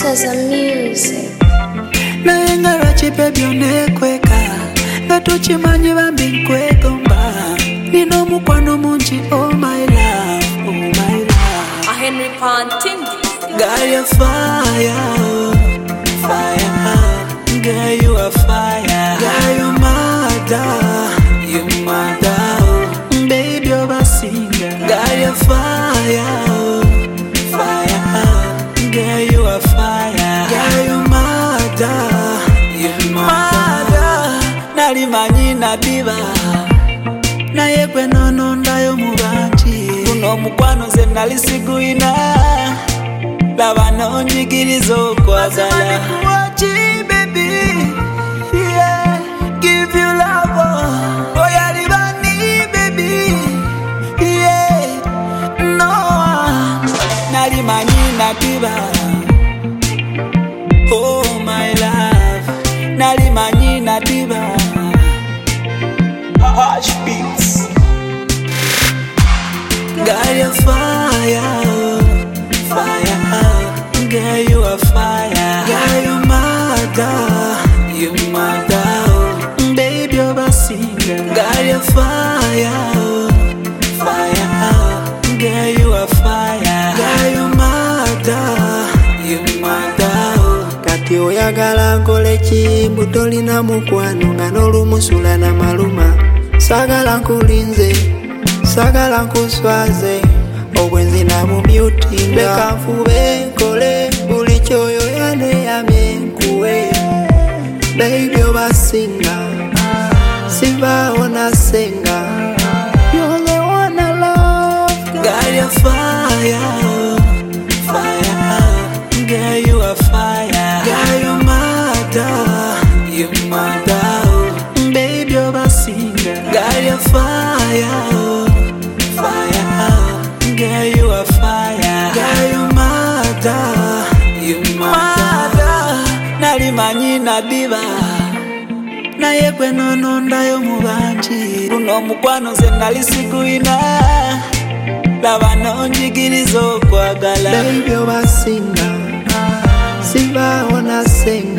Gaza music. Nayenga rachi baby onekweka Ngatuchimanyi bambi nkwegomba Nino mukwano munji oh my love, oh my love A Henry Pantindi. Girl you're fire, fire Girl you are fire Girl you mother, you mother Baby you're a singer Girl you're fire, fire Girl you are fire Girl you mother, you mother Nalimanyi nadiba Naye kwe nono ndayo mubanji Kuno mukwano ze nalisiguina Lava no njigirizo kwazala Kuwachi baby, yeah Give you love, oh ya libani baby, yeah No, nalimanyi nadiba Oh my love, nalimanyi nadiba Hush beats Girl you're fire, fire Girl you are fire Girl you mother, you mother Baby you're a singer Girl you're fire, fire Girl you are fire Girl you mother, you mother Kati oyagala nkoleki mbutolina mukwano nga n'olumusula na maluma Sagala nkulinze, sagala nkuswaze Obwenzi na mumyutinga Beka nfube nkole buli kyoyo yaneyamye nkuwe Baby oba singa Sivaawo nasenga You're the one I love Girl you're fire, fire Girl you are fire Girl you mother, you mother Baby you're a singer Girl you're fire, fire Girl you are fire Girl you mother, you mother Nalimanyi nadiba Naye kwe nono ndayo mubanji Kuno mukwano ze nalisiguina Lava no njigirizo kwagala Baby oba singa Sivaawo nasenga